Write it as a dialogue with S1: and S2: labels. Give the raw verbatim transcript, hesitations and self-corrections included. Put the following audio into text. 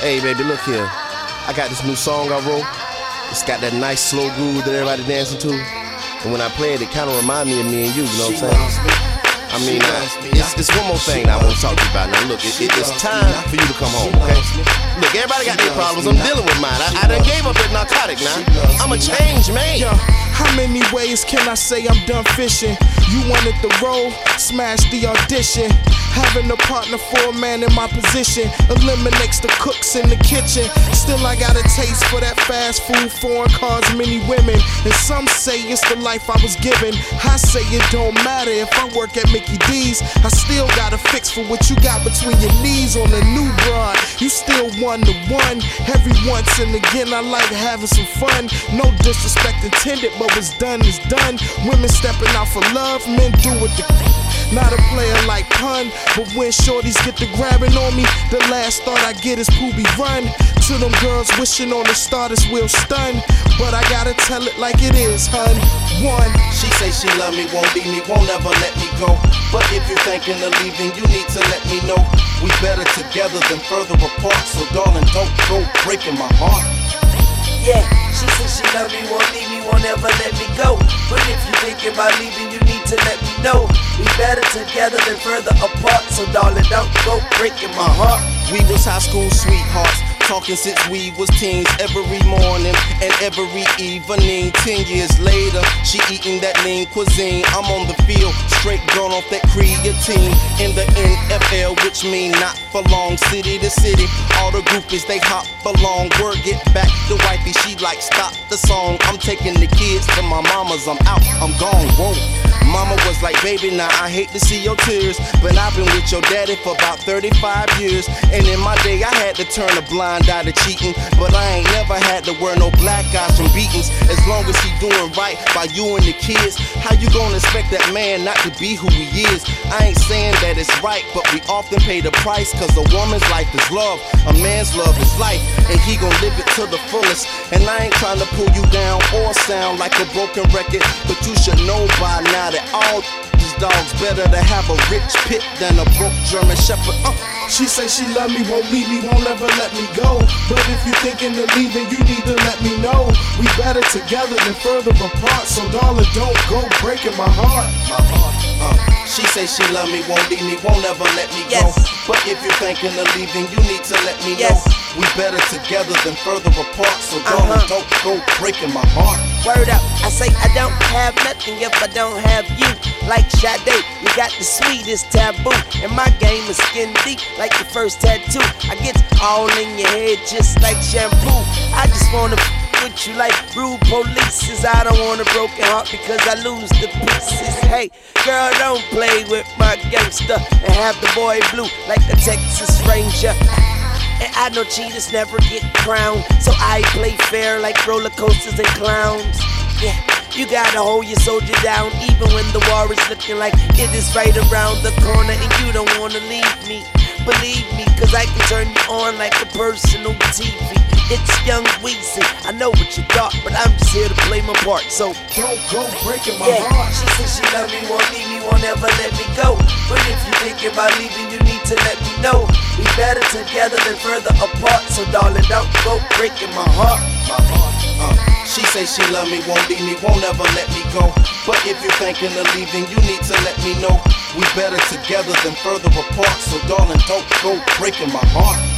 S1: Hey, baby, look here. I got this new song I wrote. It's got that nice slow groove that everybody dancing to. And when I play it, it kind of remind me of me and you, you know what I'm saying? I mean, uh, it's, it's one more thing that I want to talk to you about. Now, look, it, it, it's time for you to come home, okay? Look, everybody got their problems. I'm dealing with mine. I, I done gave up that narcotic now. I'm a changed man.
S2: Yo, how many ways can I say I'm done fishing? You wanted the role, smash the audition. Having a partner for a man in my position eliminates the cooks in the kitchen. Still I got a taste for that fast food, foreign cars, many women. And some say it's the life I was given. I say it don't matter if I work at Mickey D's. I still got a fix for what you got between your knees on the new broad. You still one to one. Every once and again I like having some fun. No disrespect intended, but what's done is done. Women stepping out for love, men do it to not a player like pun, but when shorties get to grabbing on me, the last thought I get is Poobie run. To them girls wishing on the starters wheel stun, but I gotta tell it like it is, hun. One.
S3: She say she love me, won't leave me, won't ever let me go. But if you're thinking of leaving, you need to let me know. We better together than further apart, so darling, don't go breaking my heart.
S4: Yeah, she said she love me, won't leave me, won't ever let me go. But if you thinking about leaving, you need to let me know. We better together than further apart, so darling, don't go breaking my heart.
S3: We was high school sweethearts, talking since we was teens. Every morning and every evening. Ten years later, she eating that lean cuisine. I'm on the field, straight gone off that creatine. In the N F L, which mean not for long. City to city, all the groupies, they hop along. Word get back to wifey, she like stop the song. I'm taking the kids to my mama's, I'm out, I'm gone, whoa. Mama was like, baby, now I hate to see your tears, but I've been with your daddy for about thirty-five years. And in my day, I had to turn a blind eye to cheating, but I ain't never had to wear no black eyes from beatings. As long as he doing right by you and the kids, how you gonna expect that man not to be who he is? I ain't saying that it's right, but we often pay the price, cause a woman's life is love, a man's love is life, and he gon' live it to the fullest. And I ain't trying to pull you down or sound like a broken record, but you should know by now that all these dogs better to have a rich pit than a broke German shepherd. uh.
S2: She say she love me, won't leave me, won't ever let me go. But if you thinking of leaving, you need to let me know. We better together than further apart, so darling, don't go breaking my heart.
S3: My heart, uh. She say she love me, won't leave me, won't ever let me
S4: Yes.
S3: go. But if you're thinking of leaving, you need to let me
S4: Yes.
S3: know. We better together than further apart, so darling,
S4: Uh-huh.
S3: don't go breaking my heart.
S4: Word up, I say I don't have nothing if I don't have you. Like Sade, you got the sweetest taboo, and my game is skin deep like the first tattoo. I get all in your head just like shampoo. I just wanna f with you like rude polices. I don't want a broken heart because I lose the pieces. Hey, girl, don't play with my gangster and have the boy blue like a Texas Ranger. And I know cheaters never get crowned, so I play fair like roller coasters and clowns. Yeah, you gotta hold your soldier down even when the war is looking like it is right around the corner and you don't wanna leave me. Believe me, cause I can turn you on like a personal T V. It's Young Weezy, I know what you thought, but I'm just here to play my part, so
S2: don't go breaking my
S4: yeah.
S2: heart.
S4: She said she love me, won't leave me, won't ever let me go. But if you thinking about leaving, you need to let me know. We better together than further apart, so darling, don't go breaking my heart.
S3: My heart, uh. She say she love me, won't leave me, won't ever let me go. But if you're thinking of leaving, you need to let me know. We better together than further apart, so darling, don't go breaking my heart.